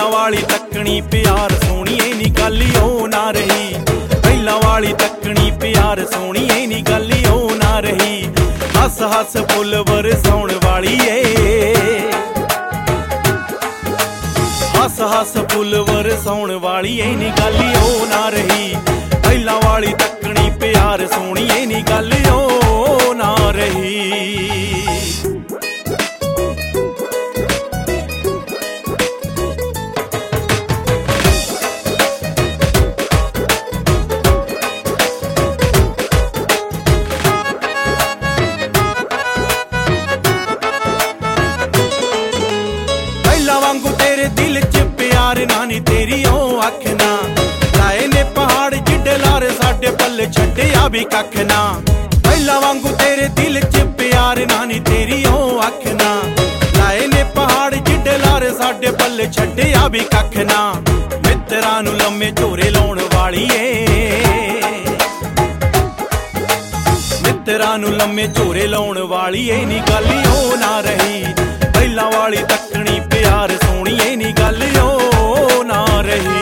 ਪਹਿਲਾਂ ਵਾਲੀ ਤੱਕਣੀ ਪਿਆਰ ਸੋਹਣੀਏ ਨੀ ਗੱਲ ਉਹ ਨਾ ਰਹੀ। ਪਹਿਲਾਂ ਵਾਲੀ ਤੱਕਣੀ ਪਿਆਰ ਸੋਹਣੀਏ ਨੀ ਗੱਲ ਉਹ ਨਾ ਰਹੀ। ਹੱਸ ਹੱਸ ਫੁੱਲ ਵਰਸਾਉਣ ਵਾਲੀ ਏ, ਹੱਸ ਹੱਸ ਫੁੱਲ ਵਰਸਾਉਣ ਵਾਲੀ ਏ ਨੀ ਗੱਲ ਉਹ ਨਾ ਰਹੀ। ਪਹਿਲਾਂ ਵਾਲੀ ਤੱਕਣੀ ਪਿਆਰ ਸੋਹਣੀਏ ਨੀ ਗੱਲ ਉਹ ਨਾ ਰਹੀ। ਪਹਿਲਾਂ ਵਾਂਗੂ ਤੇਰੇ ਦਿਲ 'ਚ ਪਿਆਰ ਨਾ ਨੀ ਤੇਰੀ ਉਹ ਅੱਖ ਨਾ। ਲਾਏ ਨੇ ਪਹਾੜ ਜਿੱਡੇ ਲਾਰੇ ਸਾਡੇ ਪੱਲੇ ਛੱਡਿਆ ਵੀ ਕੱਖ ਨਾ। ਪਹਿਲਾਂ ਵਾਂਗੂ ਤੇਰੇ ਦਿਲ 'ਚ ਪਿਆਰ ਨਾ ਨੀ ਤੇਰੀ ਉਹ ਅੱਖ ਨਾ। ਲਾਏ ਨੇ ਪਹਾੜ ਜਿੱਡੇ ਲਾਰੇ ਸਾਡੇ ਪੱਲੇ ਛੱਡਿਆ ਵੀ ਕੱਖ ਨਾ। ਮਿੱਤਰਾਂ ਨੂੰ ਲੰਮੇ ਝੋਰੇ ਲਾਉਣ ਵਾਲੀ ਏ, ਮਿੱਤਰਾਂ ਨੂੰ ਲੰਮੇ ਝੋਰੇ ਲਾਉਣ ਵਾਲੀ ਏ ਨੀ ਗੱਲ ਉਹ ਨਾ ਰਹੀ। ਪਹਿਲਾਂ ਵਾਲੀ ਤੱਕਣੀ ਪਿਆਰ ਸੋਹਣੀਏ ਨੀ ਗੱਲ ਉਹ ਨਾ ਰਹੀ।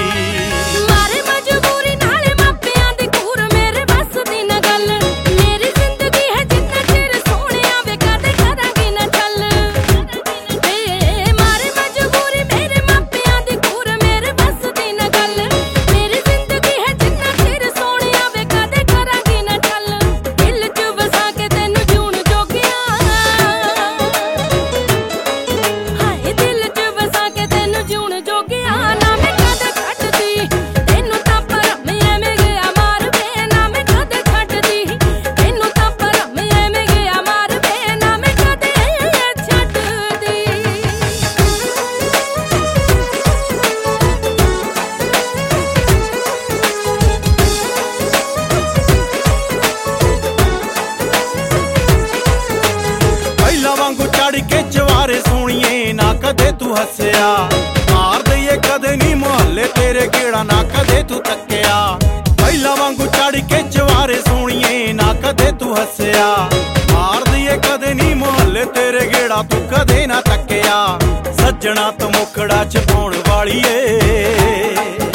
ਚੜ ਕੇ ਚਵਾਰੇ ਸੋਹਣੀਏ ਨਾ ਕਦੇ ਤੂੰ ਹੱਸਿਆ। ਮਾਰ ਦਈਏ ਕਦੇ ਨੀ ਮੁਹੱਲੇ ਤੇਰੇ ਗੇੜਾ ਨਾ ਕਦੇ ਤੂੰ ਤੱਕਿਆ। ਪਹਿਲਾਂ ਵਾਂਗੂ ਚੜ ਕੇ ਚਵਾਰੇ ਸੋਹਣੀਏ ਨਾ ਕਦੇ ਤੂੰ ਹੱਸਿਆ। ਮਾਰ ਦਈਏ ਕਦੇ ਨੀ ਮੁਹੱਲੇ ਤੇਰੇ ਗੇੜਾ ਤੂੰ ਕਦੇ ਨਾ ਤੱਕਿਆ। ਸੱਜਣਾ ਤੋਂ ਮੁਖੜਾ ਛਪਾਉਣ ਵਾਲੀ ਏ,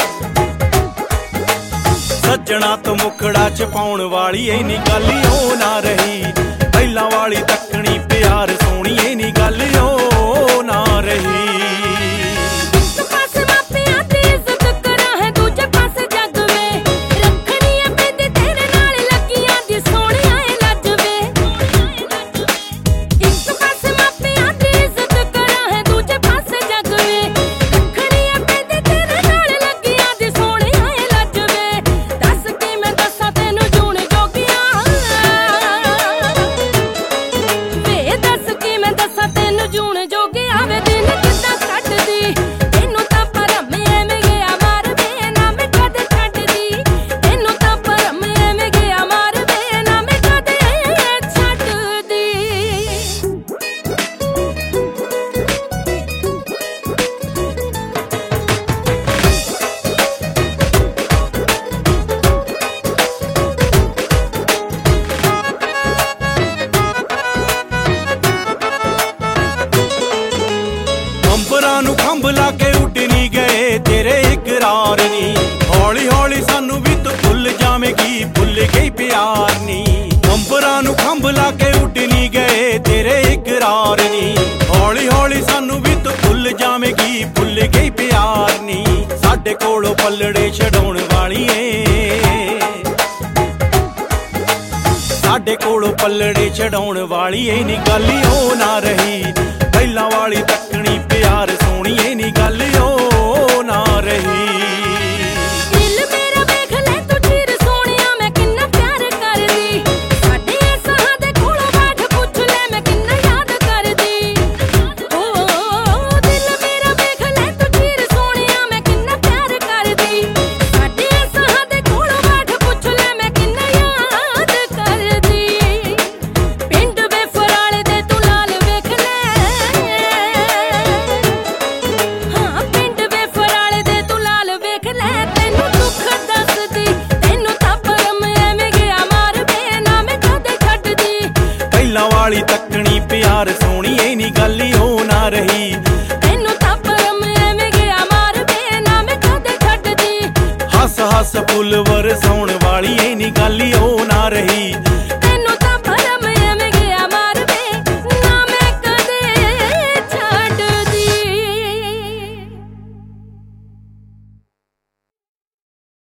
ਸੱਜਣਾ ਤੋਂ ਮੁਖੜਾ ਛਪਾਉਣ ਵਾਲੀ ਏ ਨੀ ਗੱਲ ਉਹ ਨਾ ਰਹੀ। ਪਹਿਲਾਂ ਵਾਲੀ ਤੱਕਣੀ ਪਿਆਰ ਸੋਹਣੀਏ ਨੀ ਗੱਲ ਉਹ ਨਾ ਰਹੀ। ਅੰਬਰਾਂ ਨੂੰ ਖੰਭ ਲਾ ਕੇ ਉੱਡ ਨੀ ਗਏ ਤੇਰੇ ਇਕਰਾਰ ਨੀ। ਹੌਲੀ ਹੌਲੀ ਸਾਨੂੰ ਵੀ ਤੂੰ ਭੁੱਲ ਜਾਵੇਂਗੀ, ਭੁੱਲ ਗਈ ਪਿਆਰ ਨੀ। ਅੰਬਰਾਂ ਨੂੰ ਖੰਭ ਲਾ ਕੇ ਉੱਡ ਨੀ ਗਏ ਤੇਰੇ ਇਕਰਾਰ ਨੀ। ਹੌਲੀ ਹੌਲੀ ਸਾਨੂੰ ਵੀ ਤੂੰ ਭੁੱਲ ਜਾਵੇਂਗੀ, ਭੁੱਲ ਗਈ ਪਿਆਰ ਨੀ। ਸਾਡੇ ਕੋਲੋਂ ਪੱਲੜੇ ਛਡਾਉਣ ਵਾਲੀ ਏ, ਸਾਡੇ ਕੋਲੋਂ ਪੱਲੜੇ ਛਡਾਉਣ ਵਾਲੀ ਏ ਨੀ ਗੱਲ ਉਹ ਨਾ ਰਹੀ।